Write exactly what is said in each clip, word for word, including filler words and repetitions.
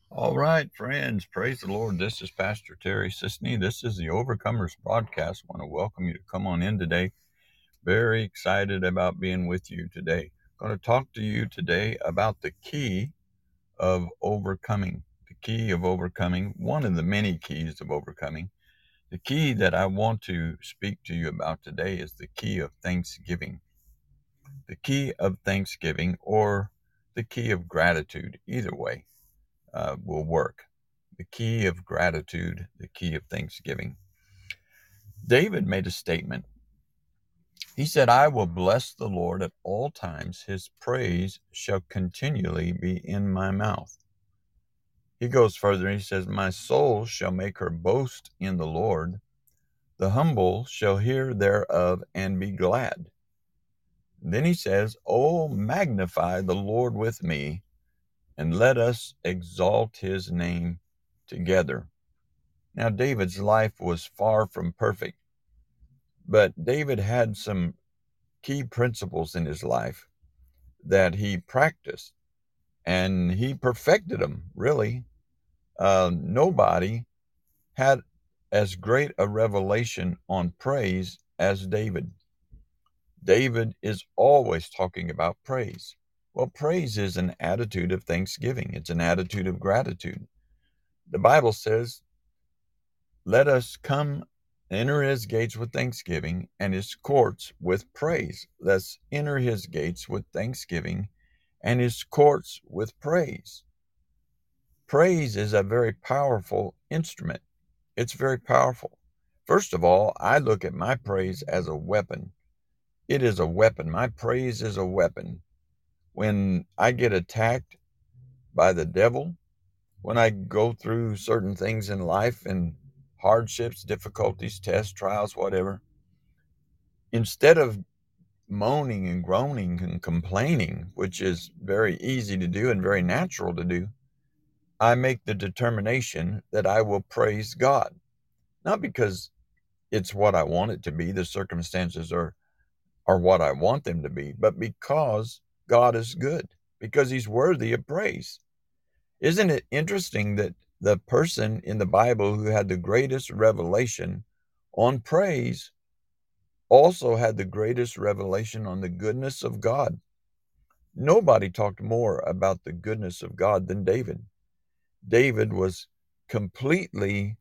All right, friends, praise the Lord. This is Pastor Terry Sisney. This is the Overcomers broadcast. I want to welcome you to come on in today. Very excited about being with you today. I'm going to talk to you today about the key of overcoming. The key of overcoming, one of the many keys of overcoming. The key that I want to speak to you about today is the key of thanksgiving. The key of thanksgiving or the key of gratitude, either way uh, will work. The key of gratitude, the key of thanksgiving. David made a statement. He said, I will bless the Lord at all times. His praise shall continually be in my mouth. He goes further. He says, my soul shall make her boast in the Lord. The humble shall hear thereof and be glad. Then he says, oh, magnify the Lord with me, and let us exalt his name together. Now, David's life was far from perfect, but David had some key principles in his life that he practiced, and he perfected them, really. Uh, nobody had as great a revelation on praise as David. David is always talking about praise. Well, praise is an attitude of thanksgiving. It's an attitude of gratitude. The Bible says, let us come enter his gates with thanksgiving and his courts with praise. Let's enter his gates with thanksgiving and his courts with praise. Praise is a very powerful instrument. It's very powerful. First of all, I look at my praise as a weapon. It is a weapon. My praise is a weapon. When I get attacked by the devil, when I go through certain things in life and hardships, difficulties, tests, trials, whatever, instead of moaning and groaning and complaining, which is very easy to do and very natural to do, I make the determination that I will praise God. Not because it's what I want it to be, the circumstances are, are what I want them to be, but because God is good, because he's worthy of praise. Isn't it interesting that the person in the Bible who had the greatest revelation on praise also had the greatest revelation on the goodness of God? Nobody talked more about the goodness of God than David. David was completely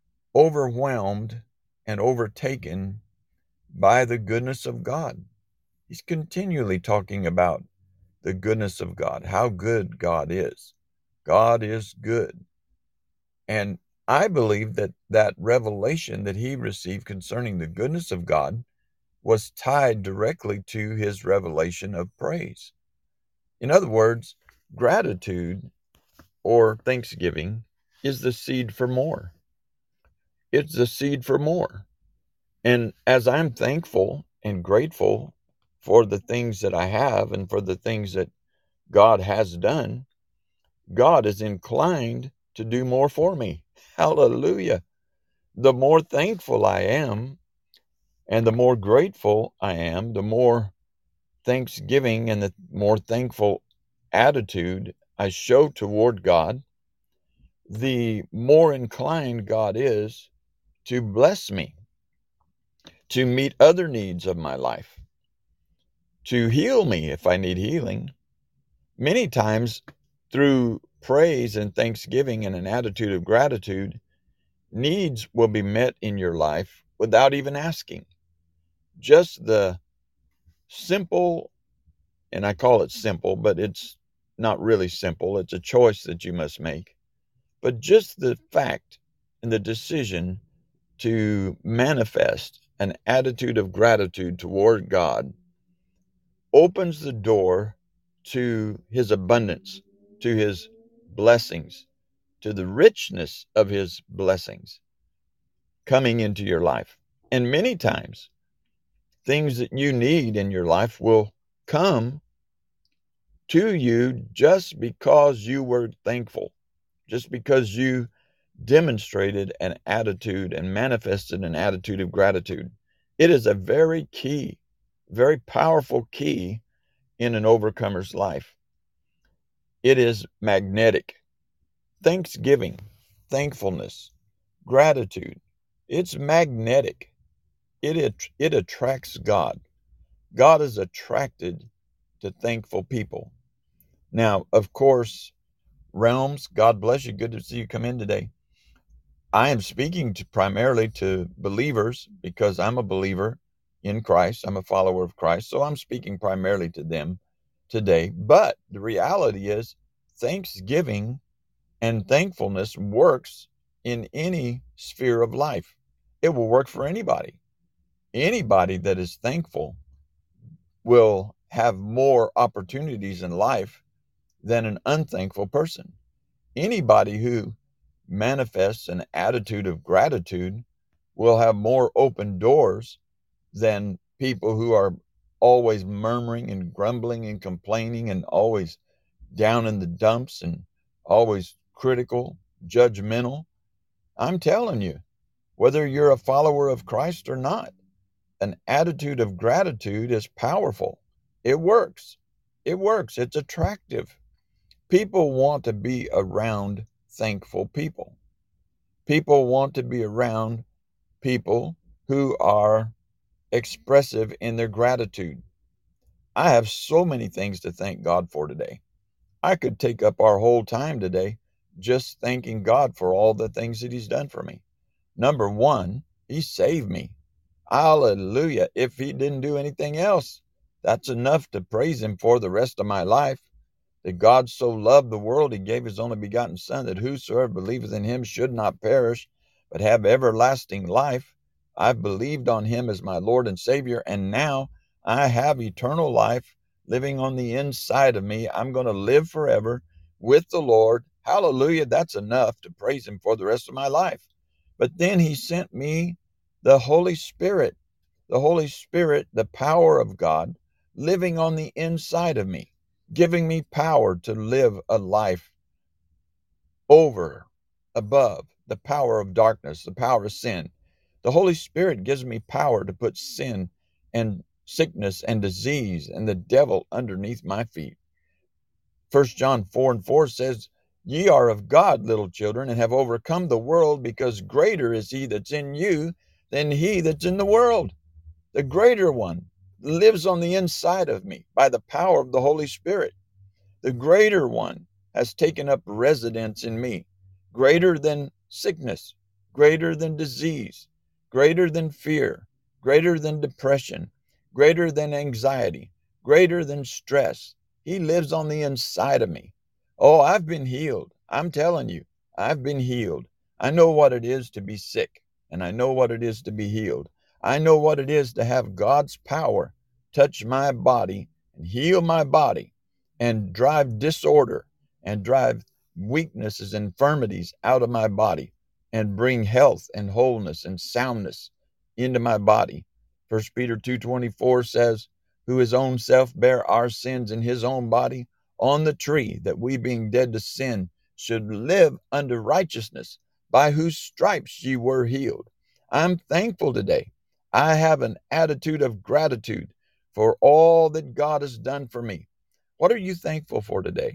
overwhelmed and overtaken by the goodness of God. He's continually talking about the goodness of God, how good God is. God is good. And I believe that that revelation that he received concerning the goodness of God was tied directly to his revelation of praise. In other words, gratitude or thanksgiving is the seed for more. It's the seed for more. And as I'm thankful and grateful for the things that I have and for the things that God has done, God is inclined to do more for me. Hallelujah. The more thankful I am and the more grateful I am, the more thanksgiving and the more thankful attitude I show toward God, the more inclined God is to bless me, to meet other needs of my life, to heal me if I need healing. Many times, through praise and thanksgiving and an attitude of gratitude, needs will be met in your life without even asking. Just the simple, and I call it simple, but it's not really simple. It's a choice that you must make. But just the fact and the decision to manifest an attitude of gratitude toward God opens the door to his abundance, to his blessings, to the richness of his blessings coming into your life. And many times, things that you need in your life will come to you just because you were thankful, just because you demonstrated an attitude and manifested an attitude of gratitude. It is a very key, very powerful key in an overcomer's life. It is magnetic. Thanksgiving, thankfulness, gratitude, it's magnetic. It, it, it attracts God. God is attracted to thankful people. Now, of course, Realms, God bless you. Good to see you come in today. I am speaking to primarily to believers because I'm a believer in Christ. I'm a follower of Christ. So I'm speaking primarily to them today. But the reality is, thanksgiving and thankfulness works in any sphere of life. It will work for anybody. Anybody that is thankful will have more opportunities in life than an unthankful person. Anybody who manifests an attitude of gratitude will have more open doors than people who are always murmuring and grumbling and complaining and always down in the dumps and always critical, judgmental. I'm telling you, whether you're a follower of Christ or not, an attitude of gratitude is powerful. It works. It works. It's attractive. People want to be around thankful people. People want to be around people who are expressive in their gratitude. I have so many things to thank God for today. I could take up our whole time today just thanking God for all the things that He's done for me. Number one, He saved me. Hallelujah. If He didn't do anything else, that's enough to praise Him for the rest of my life. That God so loved the world, He gave His only begotten Son, that whosoever believeth in Him should not perish, but have everlasting life. I've believed on Him as my Lord and Savior, and now I have eternal life living on the inside of me. I'm going to live forever with the Lord. Hallelujah. That's enough to praise Him for the rest of my life. But then He sent me the Holy Spirit, the Holy Spirit, the power of God, living on the inside of me, giving me power to live a life over, above the power of darkness, the power of sin. The Holy Spirit gives me power to put sin and sickness and disease and the devil underneath my feet. First John four and four says, ye are of God, little children, and have overcome the world, because greater is He that's in you than he that's in the world. The greater one lives on the inside of me by the power of the Holy Spirit. The greater one has taken up residence in me, greater than sickness, greater than disease, greater than fear, greater than depression, greater than anxiety, greater than stress. He lives on the inside of me. Oh, I've been healed. I'm telling you, I've been healed. I know what it is to be sick, and I know what it is to be healed. I know what it is to have God's power touch my body and heal my body and drive disorder and drive weaknesses, infirmities out of my body and bring health and wholeness and soundness into my body. First Peter two twenty-four says, who his own self bare our sins in his own body on the tree, that we being dead to sin should live unto righteousness, by whose stripes ye were healed. I'm thankful today. I have an attitude of gratitude for all that God has done for me. What are you thankful for today?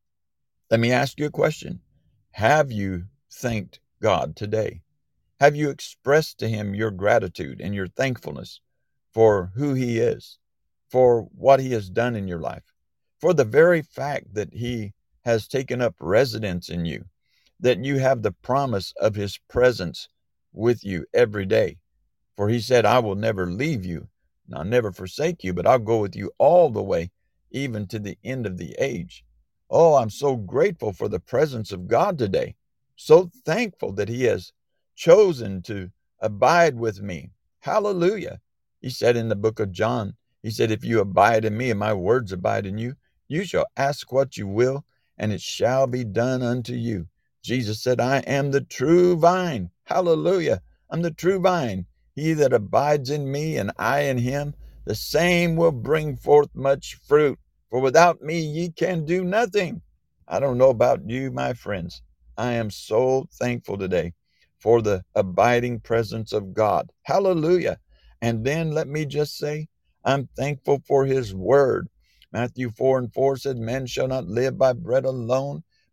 Let me ask you a question. Have you thanked God today? Have you expressed to Him your gratitude and your thankfulness for who He is, for what He has done in your life, for the very fact that He has taken up residence in you, that you have the promise of His presence with you every day? For He said, I will never leave you, and I'll never forsake you, but I'll go with you all the way, even to the end of the age. Oh, I'm so grateful for the presence of God today. So thankful that He has chosen to abide with me. Hallelujah. He said in the book of John, He said, if you abide in me and my words abide in you, you shall ask what you will, and it shall be done unto you. Jesus said, I am the true vine. Hallelujah. I'm the true vine. He that abides in me and I in him, the same will bring forth much fruit. For without me ye can do nothing. I don't know about you, my friends. I am so thankful today for the abiding presence of God. Hallelujah. And then let me just say, I'm thankful for His word. Matthew four and four said, men shall not live by bread alone,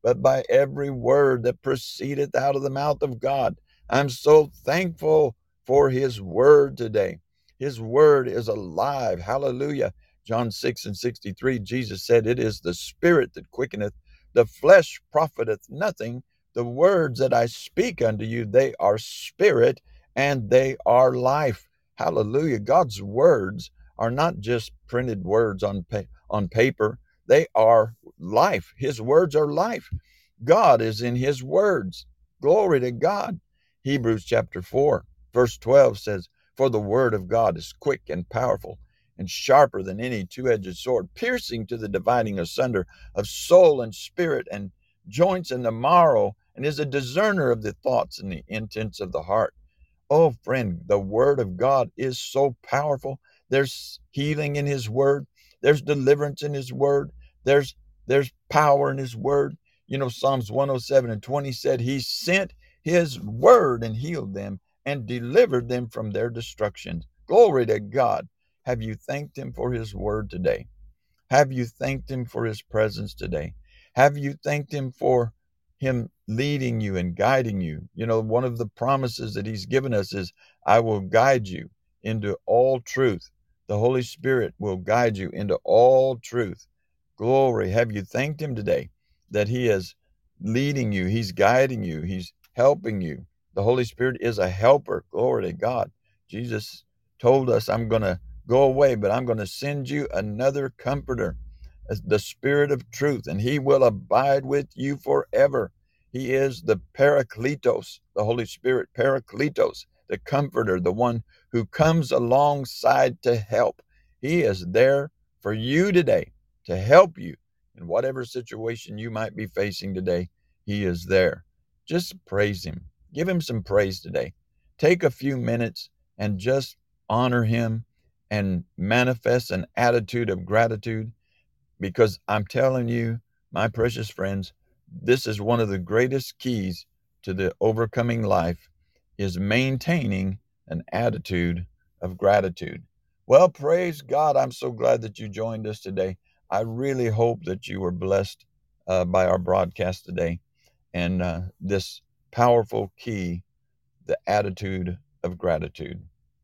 but by every word that proceedeth out of the mouth of God. I'm so thankful for his word today. His word is alive. Hallelujah. John six and sixty-three, Jesus said, it is the spirit that quickeneth, the flesh profiteth nothing. The words that I speak unto you, they are spirit and they are life. Hallelujah. God's words are not just printed words on, pa- on paper. They are life. His words are life. God is in his words. Glory to God. Hebrews chapter four, verse twelve says, for the word of God is quick and powerful and sharper than any two-edged sword, piercing to the dividing asunder of soul and spirit and joints and the marrow, and is a discerner of the thoughts and the intents of the heart. Oh, friend, the word of God is so powerful. There's healing in his word. There's deliverance in his word. There's there's power in his word. You know, Psalms one oh seven and twenty said he sent his word and healed them and delivered them from their destructions. Glory to God. Have you thanked him for his word today? Have you thanked him for his presence today? Have you thanked him for him leading you and guiding you? You know, one of the promises that he's given us is, I will guide you into all truth. The Holy Spirit will guide you into all truth. Glory. Have you thanked him today that he is leading you? He's guiding you. He's helping you. The Holy Spirit is a helper. Glory to God. Jesus told us, I'm going to go away, but I'm going to send you another comforter, the Spirit of truth, and he will abide with you forever. He is the Parakletos, the Holy Spirit, Parakletos, the comforter, the one who comes alongside to help. He is there for you today to help you in whatever situation you might be facing today. He is there. Just praise him. Give him some praise today. Take a few minutes and just honor him and manifest an attitude of gratitude, because I'm telling you, my precious friends, this is one of the greatest keys to the overcoming life, is maintaining an attitude of gratitude. Well, praise God. I'm so glad that you joined us today. I really hope that you were blessed uh, by our broadcast today and uh, this powerful key, the attitude of gratitude,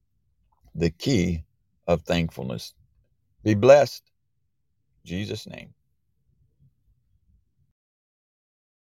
the key of thankfulness. Be blessed. In Jesus' name.